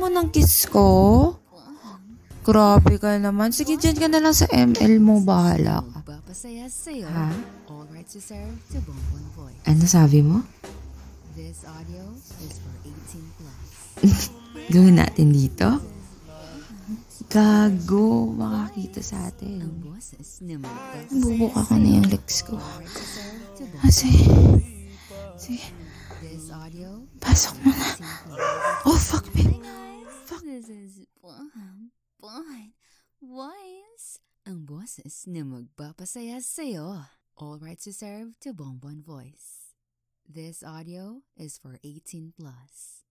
mo ng kiss ko? Grabe ka naman. Sige, dyan ka na lang sa ML mo. Bahala ka. Ha? Ano sabi mo? This audio is for 18 plus. Gawin natin dito? Gago. Makakita sa atin. Bubuka ko na yung legs ko. Sige. Pasok mo na. Oh, fuck me. Fuck. This is Bon Voice. Ang boses na magpapasaya sa'yo. All rights reserved to Bonbon Voice. This audio is for 18 plus.